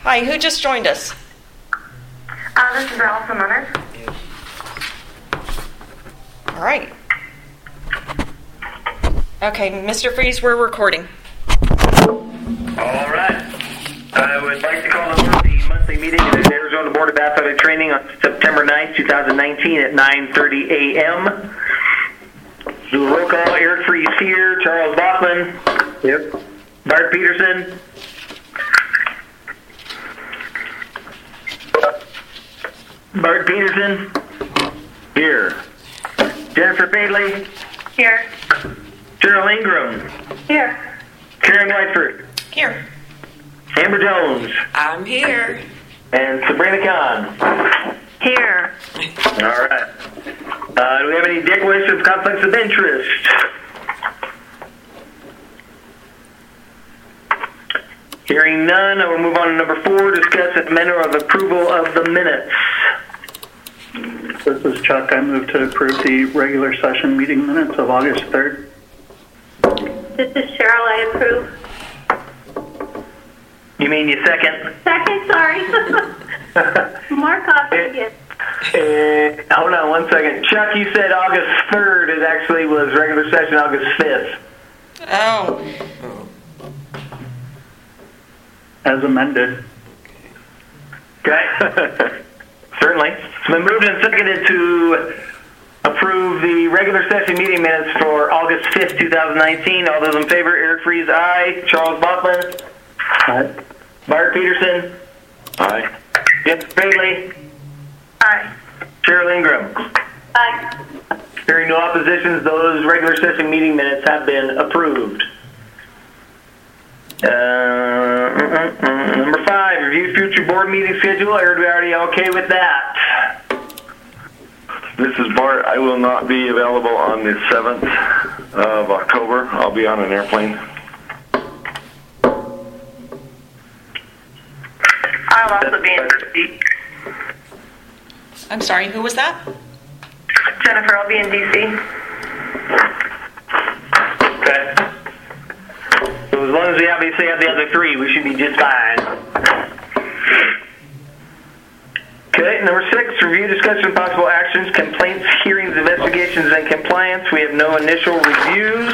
Hi, who just joined us? This is Allison Leonard. All right. Okay, Mr. Freeze, we're recording. All right. I would like to call over the monthly meeting of the Arizona Board of Athletic Training on September 9th, 2019 at 9:30 a.m. Do a roll call. Eric Freeze here. Charles Bachman. Yep. Bart Peterson. Bart Peterson. Here. Jennifer Fadley. Here. Cheryl Ingram. Here. Karen Whiteford. Here. Amber Jones. I'm here. And Sabrina Khan. Here. All right. Do we have any declarations of conflicts of interest? Hearing none, I will move on to number 4, discuss the manner of approval of the minutes. This is Chuck. I move to approve the regular session meeting minutes of August 3rd. This is Cheryl. I approve. You mean you second? Second, sorry. More coffee again. Hold on one second. Chuck, you said August 3rd. It actually was regular session August 5th. Oh, As amended. Okay. Certainly. It's been moved and seconded to approve the regular session meeting minutes for August 5th, 2019. All those in favor, Eric Freeze, aye. Charles Bachman. Aye. Bart Peterson. Aye. Jennifer Fadley. Aye. Cheryl Ingram. Aye. Hearing no oppositions, those regular session meeting minutes have been approved. Number 5, review future board meeting schedule. I heard we already okay with that. This is Bart. I will not be available on the 7th of October. I'll be on an airplane. I'll also be in D.C. I'm sorry, who was that? Jennifer, I'll be in D.C. Okay. So as long as we obviously have the other 3, we should be just fine. Okay, number 6, review, discussion, possible actions, complaints, hearings, investigations, and compliance. We have no initial reviews.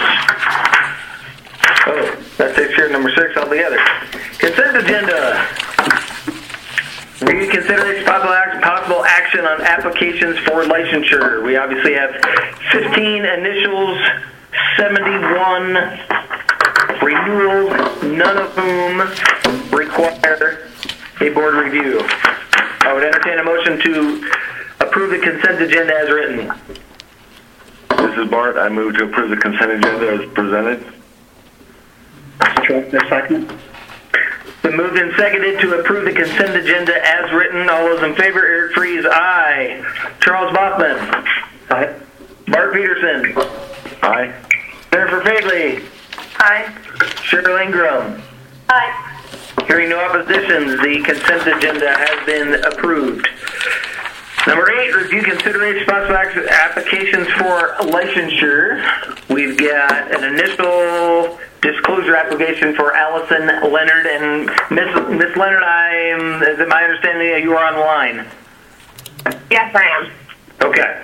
Oh, that takes care of number 6 altogether. Consent agenda. Review, consideration, possible action on applications for licensure. We obviously have 15 initials, 71 renewals, none of whom require a board review. I would entertain a motion to approve the consent agenda as written. This is Bart. I move to approve the consent agenda as presented. Chuck, the second. Been moved and seconded to approve the consent agenda as written. All those in favor, Eric Freeze, aye. Charles Bachman. Aye. Bart Peterson. Aye. Jennifer Fadley. Aye. Cheryl Ingram. Aye. Hearing no oppositions, the consent agenda has been approved. Number 8, review, consideration, possible applications for licensure. We've got an initial disclosure application for Allison Leonard. And Miss Leonard, is it my understanding that you are on the line? Yes, I am. Okay.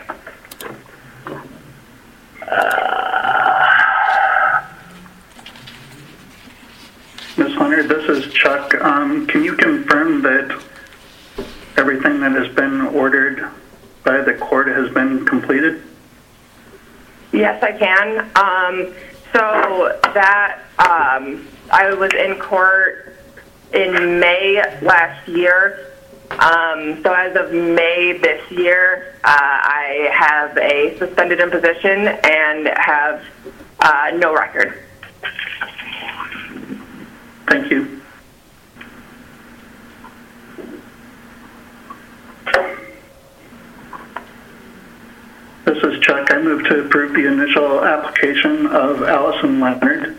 Ms. Leonard, this is Chuck. Can you confirm that everything that has been ordered by the court has been completed? Yes, I can. So that I was in court in May last year. So as of May this year, I have a suspended imposition and have no record. Thank you. This is Chuck. I move to approve the initial application of Allison Leonard.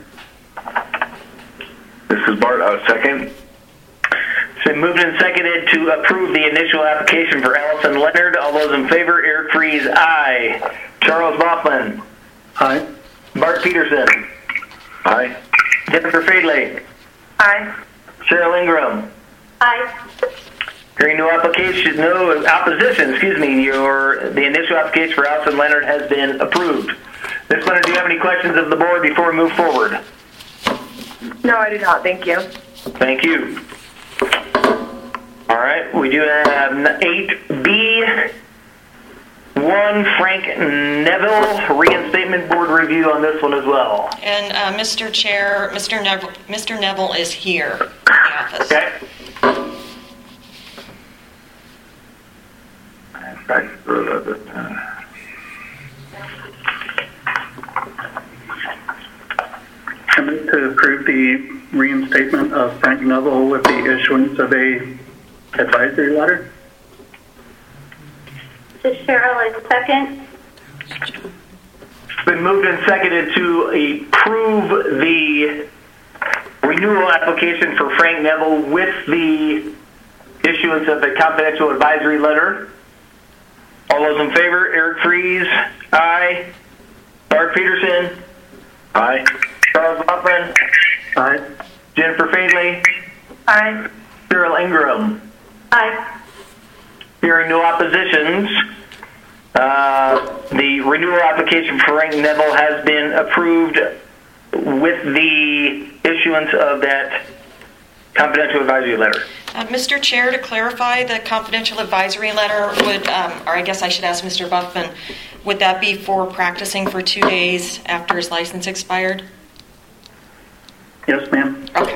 This is Bart. Second. It's been moved and seconded to approve the initial application for Allison Leonard. All those in favor, Eric Freeze, aye. Charles Bachman. Aye. Bart Peterson. Aye. Jennifer Fadley. Aye. Cheryl Ingram. Aye. Hearing no application, no opposition, the initial application for Allison Leonard has been approved. Ms. Leonard, do you have any questions of the board before we move forward? No, I do not. Thank you. Thank you. All right, we do have 8B. 1, Frank Neville, reinstatement board review on this one as well. And Mr. Chair, Mr. Neville is here in the office. Okay. I move to approve the reinstatement of Frank Neville with the issuance of a advisory letter. This is Cheryl, is second. It's been moved and seconded to approve the renewal application for Frank Neville with the issuance of the confidential advisory letter. All those in favor, Eric Fries, aye. Bart Peterson, Aye. Charles Hoffman, Aye. Jennifer Fadley, Aye. Cheryl Ingram. Aye. Hearing no oppositions, the renewal application for Frank Neville has been approved with the issuance of that confidential advisory letter. Mr. Chair, to clarify, the confidential advisory letter would, or I guess I should ask Mr. Buffman, would that be for practicing for 2 days after his license expired? Yes, ma'am. Okay.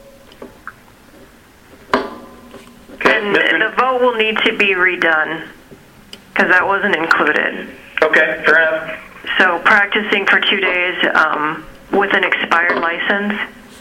Okay, And the vote will need to be redone because that wasn't included. okay, fair enough. So practicing for 2 days with an expired license.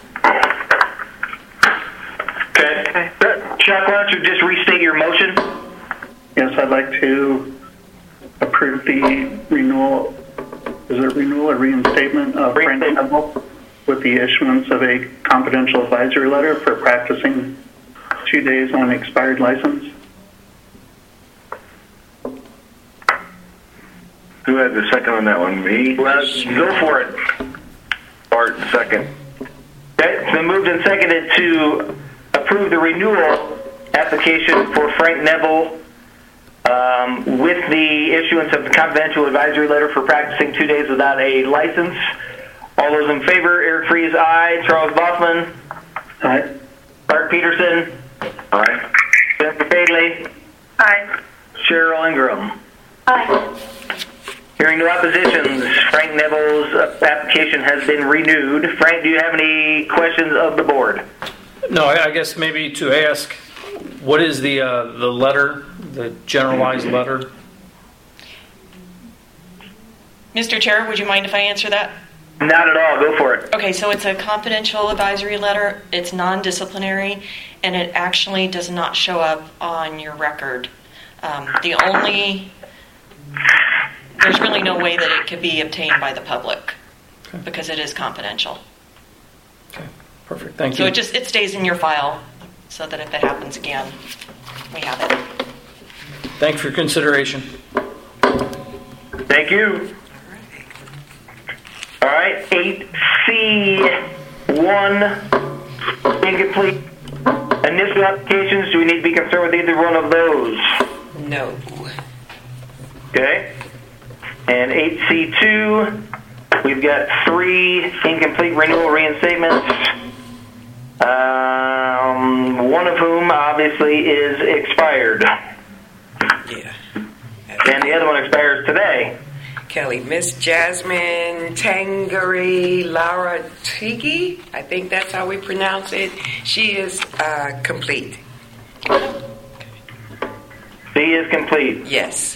Okay. Chuck, why don't you just restate your motion? Yes, I'd like to approve the renewal, is it renewal or reinstatement of Frank Reinstatement. Neville with the issuance of a confidential advisory letter for practicing 2 days on an expired license. Who had the second on that one? Me? Well, go for it. Bart, second. Okay, it's been moved and seconded to approve the renewal application for Frank Neville with the issuance of the confidential advisory letter for practicing 2 days without a license. All those in favor, Eric Fries, aye. Charles Bossman, Aye. Bart Peterson, Aye. Jennifer Fadley, Aye. Cheryl Ingram. Aye. Hearing no oppositions, Frank Neville's application has been renewed. Frank, do you have any questions of the board? No, I guess maybe to ask, what is the letter, the generalized letter? Mr. Chair, would you mind if I answer that? Not at all. Go for it. Okay, so it's a confidential advisory letter. It's non-disciplinary, and it actually does not show up on your record. There's really no way that it could be obtained by the public because it is confidential. Okay, perfect. Thank So you. it stays in your file so that if it happens again, we have it. Thanks for your consideration. Thank you. All right, 8C1, incomplete initial applications. Do we need to be concerned with either one of those? No. Okay. And 8C2, we've got 3 incomplete renewal reinstatements, one of whom obviously is expired. Yeah. And the other one expires today. Kelly, Miss Jasmine Tangari Laratigi, I think that's how we pronounce it. She is complete. C is complete. Yes.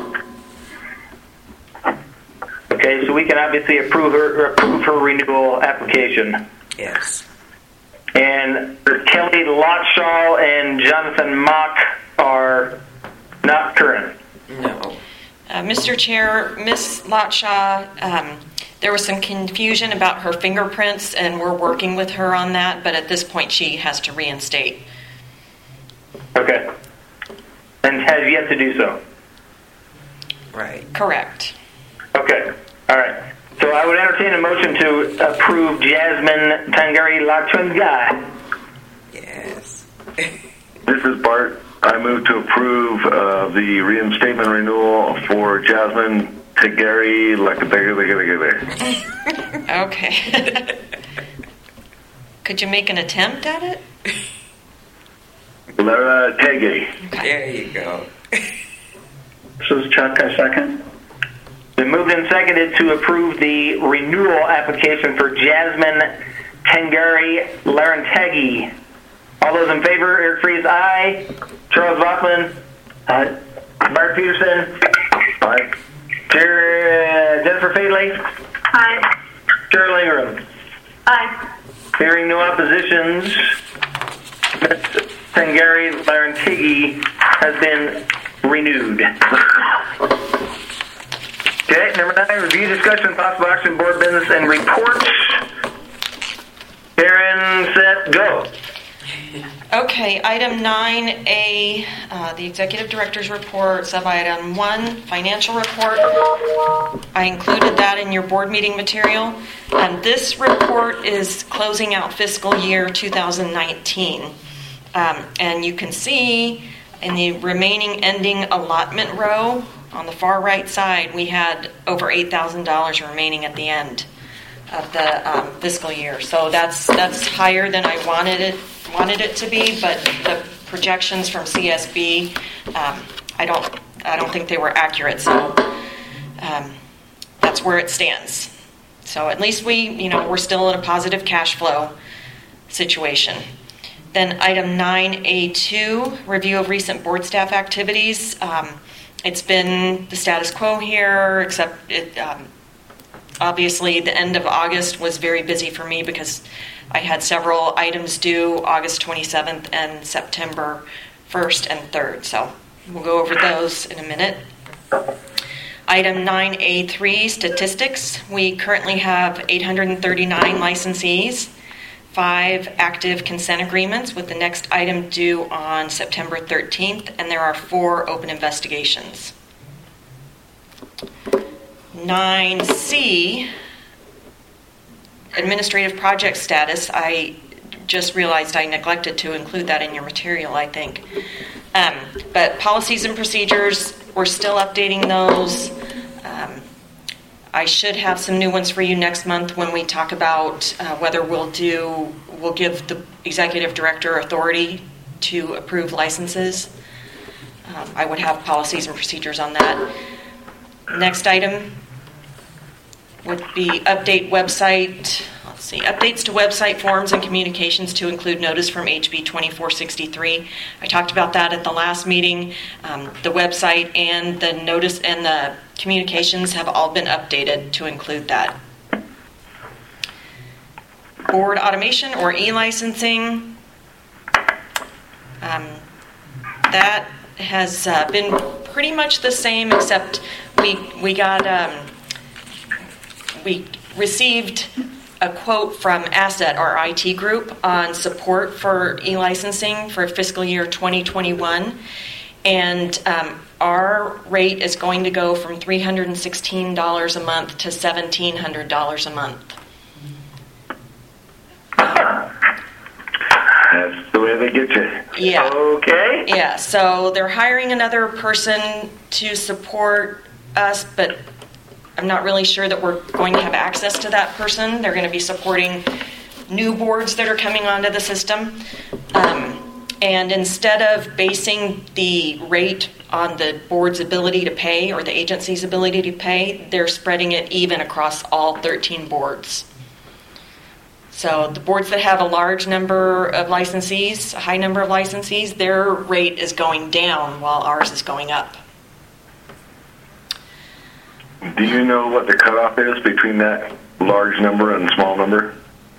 Okay, so we can obviously approve her renewal application. Yes. And Kelly Lotshaw and Jonathan Mock are not current. No. Mr. Chair, Ms. Lotshaw, there was some confusion about her fingerprints, and we're working with her on that, but at this point she has to reinstate. Okay. And has yet to do so. Right. Correct. Okay. All right. So I would entertain a motion to approve Jasmine Tangari Latwinga. Yes. This is Bart. I move to approve the reinstatement renewal for Jasmine Tegari. Okay. Could you make an attempt at it? Lara Tege. There you go. This is Chuck, I second. Been moved and seconded to approve the renewal application for Jasmine Tengari Larantegi. All those in favor, Eric Fries, aye. Charles Bachman, Aye. Bart Peterson, Aye. Jennifer Fadley, Aye. Cheryl Ingram. Aye. Hearing no oppositions, Ms. Tengari Larantegi has been renewed. Okay, number 9, review, discussion, possible action, board business, and reports. Karen, set, go. Okay, item 9A, the executive director's report, sub-item 1, financial report. I included that in your board meeting material. And this report is closing out fiscal year 2019. And you can see in the remaining ending allotment row on the far right side, we had over $8,000 remaining at the end of the fiscal year. So that's higher than I wanted it to be, but the projections from CSB, I don't think they were accurate. So that's where it stands. So at least we're still in a positive cash flow situation. Then item 9A2, review of recent board staff activities. It's been the status quo here, except obviously the end of August was very busy for me because I had several items due August 27th and September 1st and 3rd. So we'll go over those in a minute. Item 9A3, statistics. We currently have 839 licensees, 5 active consent agreements with the next item due on September 13th, and there are 4 open investigations. 9C, administrative project status. I just realized I neglected to include that in your material, I think. But policies and procedures, we're still updating those. I should have some new ones for you next month when we talk about whether we'll give the executive director authority to approve licenses. I would have policies and procedures on that. Next item would be update website. Let's see, updates to website forms and communications to include notice from HB 2463. I talked about that at the last meeting. The website and the notice and the communications have all been updated to include that. Board automation or e-licensing. That has been pretty much the same, except we received a quote from Asset, our IT group, on support for e-licensing for fiscal year 2021. And our rate is going to go from $316 a month to $1,700 a month. That's the way they get you. Yeah. Okay. Yeah, so they're hiring another person to support us, but I'm not really sure that we're going to have access to that person. They're going to be supporting new boards that are coming onto the system. And instead of basing the rate on the board's ability to pay or the agency's ability to pay, they're spreading it even across all 13 boards. So the boards that have a large number of licensees, a high number of licensees, their rate is going down while ours is going up. Do you know what the cutoff is between that large number and small number?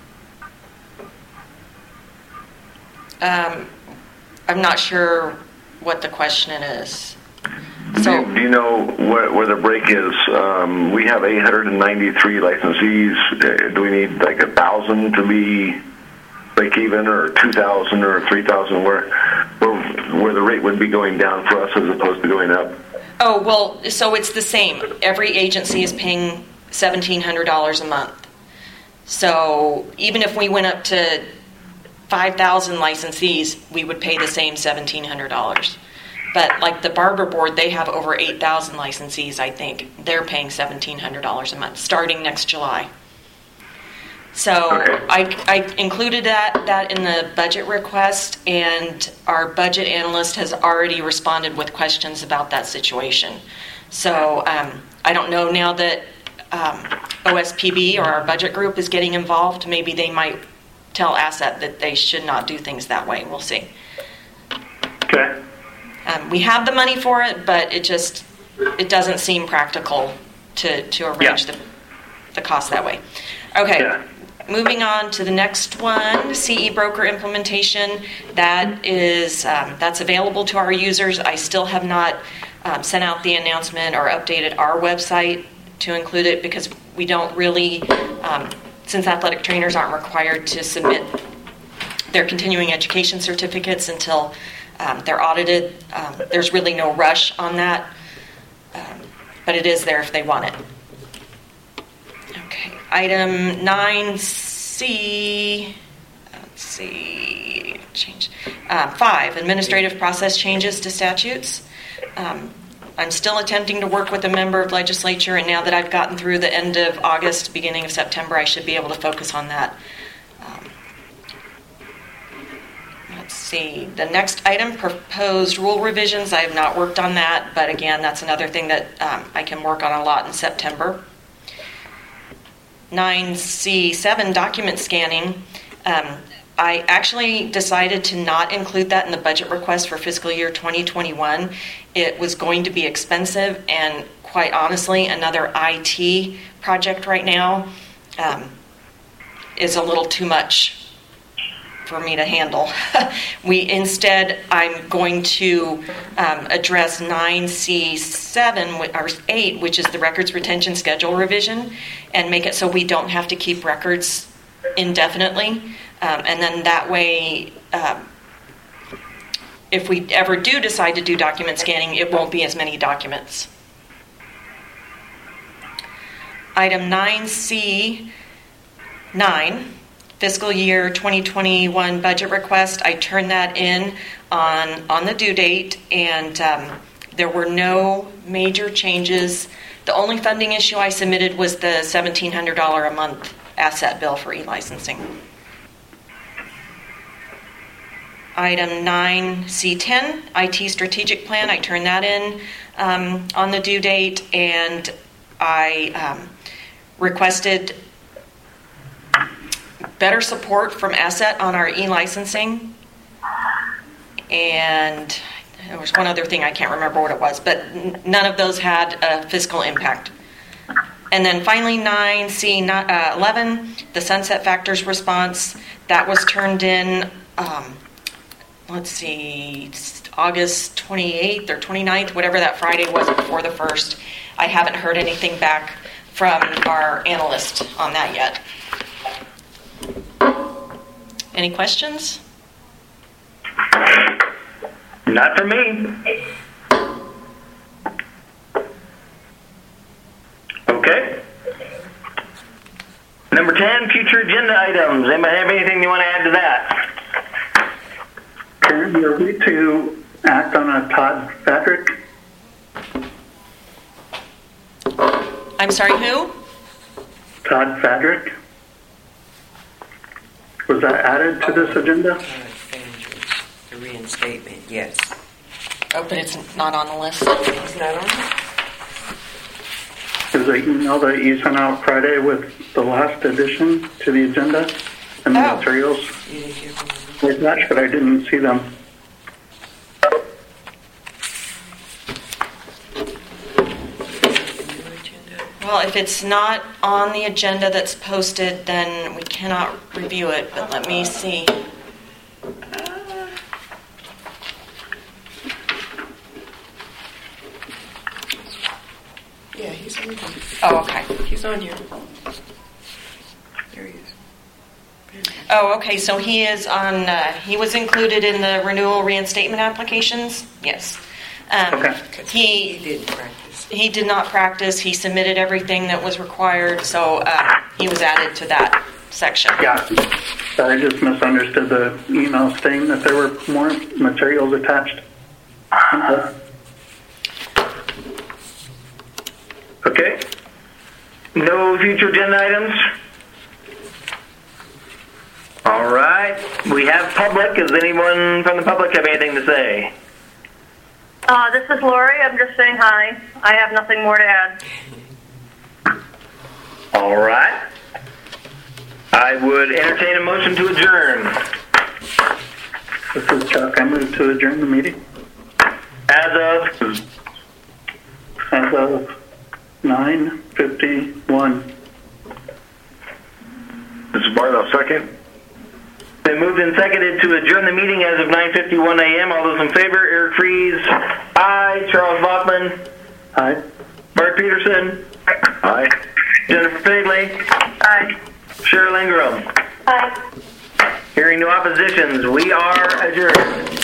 I'm not sure what the question is. Do you know where the break is? We have 893 licensees. Do we need like 1,000 to be break even, or 2,000 or 3,000? Where the rate would be going down for us as opposed to going up? Oh, well, so it's the same. Every agency is paying $1,700 a month. So even if we went up to 5,000 licensees, we would pay the same $1,700. But like the Barber Board, they have over 8,000 licensees, I think. They're paying $1,700 a month, starting next July. So I included that in the budget request, and our budget analyst has already responded with questions about that situation. So I don't know now that OSPB or our budget group is getting involved. Maybe they might tell Asset that they should not do things that way. We'll see. Okay. We have the money for it, but it doesn't seem practical to arrange the cost that way. Okay. Yeah. Moving on to the next one, CE Broker implementation. That is that's available to our users. I still have not sent out the announcement or updated our website to include it because we don't really, since athletic trainers aren't required to submit their continuing education certificates until they're audited. There's really no rush on that, but it is there if they want it. Okay, item 9C, let's see, change. 5, administrative process changes to statutes. I'm still attempting to work with a member of legislature, and now that I've gotten through the end of August, beginning of September, I should be able to focus on that. Let's see, the next item, proposed rule revisions. I have not worked on that, but again, that's another thing that I can work on a lot in September. 9C7, document scanning. I actually decided to not include that in the budget request for fiscal year 2021. It was going to be expensive, and quite honestly, another IT project right now is a little too much for me to handle. I'm going to address 9C7 or 8, which is the records retention schedule revision, and make it so we don't have to keep records indefinitely. And then that way, if we ever do decide to do document scanning, it won't be as many documents. Item 9C9, fiscal year 2021 budget request. I turned that in on the due date, and there were no major changes. The only funding issue I submitted was the $1,700 a month asset bill for e-licensing. Item 9C10, IT strategic plan. I turned that in on the due date, and I requested better support from Asset on our e-licensing. And there was one other thing, I can't remember what it was, but none of those had a fiscal impact. And then finally, 9C11, the sunset factors response. That was turned in, August 28th or 29th, whatever that Friday was before the 1st. I haven't heard anything back from our analyst on that yet. Any questions? Not for me. Okay. Number 10, future agenda items. Anybody have anything you want to add to that? Karen, are we to act on a Todd Fadrick? I'm sorry, who? Todd Fadrick? Was that added to this agenda? The reinstatement, yes. Oh, but it's not on the list. It's not on it? Is the email that you sent out Friday with the last addition to the agenda and the materials? You didn't hear from me? Like that, but I didn't see them. Well, if it's not on the agenda that's posted, then we cannot review it, but let me see. Yeah, he's on here. Oh, okay. He's on here. There he is. Oh, okay, so he is on, he was included in the renewal reinstatement applications? Yes. Okay. He didn't practice. He did not practice. He submitted everything that was required, so he was added to that section. Yeah. I just misunderstood the email saying that there were more materials attached. Okay. No future agenda items? All right. We have public. Does anyone from the public have anything to say? This is Lori. I'm just saying hi. I have nothing more to add. All right. I would entertain a motion to adjourn. This is Chuck. I move to adjourn the meeting As of as of 9:51. This is Barlow, second. been moved and seconded to adjourn the meeting as of 9:51 a.m. All those in favor, Eric Fries, aye. Charles Bachman, Aye. Bart Peterson, Aye. Jennifer Fagley, Aye. Cheryl Ingram. Aye. Hearing no oppositions, we are adjourned.